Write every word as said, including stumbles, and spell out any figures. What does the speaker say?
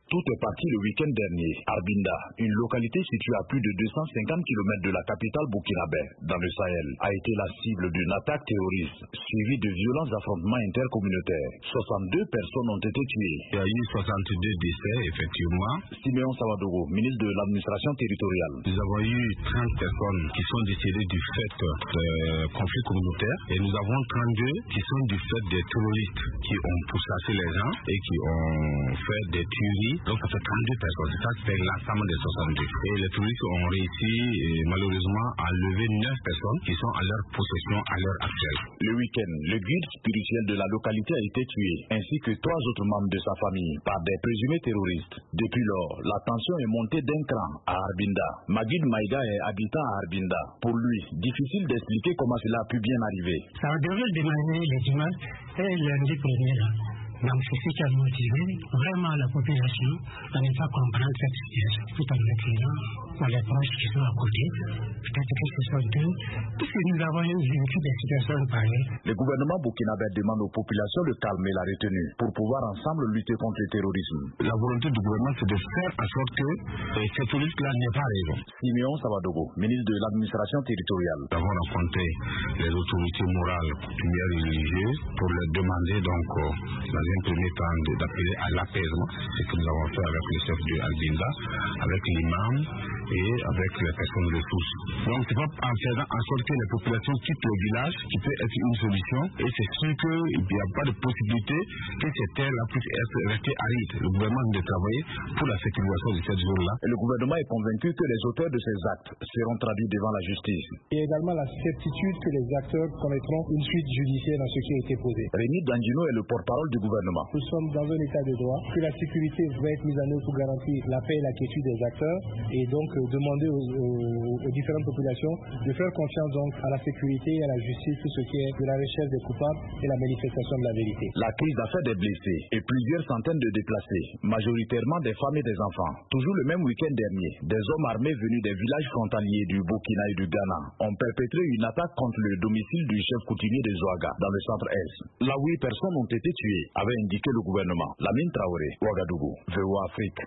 Tout est parti le week-end dernier. Arbinda, une localité située à plus de deux cent cinquante kilomètres de la capitale burkinabé, dans le Sahel, a été la cible d'une attaque terroriste, suivie de violents affrontements intercommunautaires. soixante-deux personnes ont été tuées. Il y a eu soixante-deux décès, effectivement. Siméon Sawadogo, ministre de l'administration territoriale. Nous avons eu trente personnes qui sont décédées du fait de conflits communautaires et nous avons trente-deux qui sont du fait des terroristes qui ont pourchassé les gens et qui ont fait des tueries. Donc ça fait trente-deux personnes, ça c'est l'ensemble des soixante-deux. Et les terroristes ont réussi et, malheureusement à enlever neuf personnes qui sont à leur possession à l'heure actuelle. Le week-end, le guide spirituel de la localité a été tué, ainsi que trois autres membres de sa famille par des présumés terroristes. Depuis lors, la tension est montée d'un cran à Arbinda. Magid Maïga est habitant à Arbinda. Pour lui, difficile d'expliquer comment cela a pu bien arriver. Ça devait démarrer les dimanches et lundi premier là. Donc c'est ce qui a motivé vraiment la population à ne pas comprendre cette situation, tout en accueillant les proches qui sont à côté, peut-être que ce sont d'eux, puisque nous avons vécu des situations pareilles. Le gouvernement burkinabé demande aux populations de calmer la retenue pour pouvoir ensemble lutter contre le terrorisme. La volonté du gouvernement, c'est de faire en sorte que ces terroristes-là n'aient pas raison. Siméon Sawadogo, ministre de l'administration territoriale. Nous avons rencontré les autorités morales, coutumières et religieuses pour leur demander donc dans un premier temps d'appeler à l'apaisement, ce que nous avons fait avec le chef de Albinda, avec l'imam et avec les personnes ressources. Donc c'est pas en faisant en sorte que les populations quittent le village qui peut être une solution, et c'est sûr qu'il n'y a pas de possibilité que ces terres-là puissent être restées arides. Le gouvernement de travailler pour la sécurisation de cette zone-là. Et le gouvernement est convaincu que les auteurs de ces actes seront traduits devant la justice. Il y a également la certitude que les acteurs commettront une suite judiciaire dans ce qui a été posé. Rémi Dandino est le porte-parole du gouvernement. Nous sommes dans un état de droit, que la sécurité va être mise en œuvre pour garantir la paix et la quiétude des acteurs, et donc euh, demander aux, aux, aux différentes populations de faire confiance donc à la sécurité et à la justice pour ce qui est de la recherche des coupables et la manifestation de la vérité. La crise a fait des blessés et plusieurs centaines de déplacés, majoritairement des femmes et des enfants. Toujours le même week-end dernier, des hommes armés venus des villages frontaliers du Burkina et du Ghana ont perpétré une attaque contre le domicile du chef coutumier de Zouaga dans le centre-est. Là, huit personnes ont été tuées, avait indiqué le gouvernement. Lamine Traoré, Ouagadougou, V O A Afrique.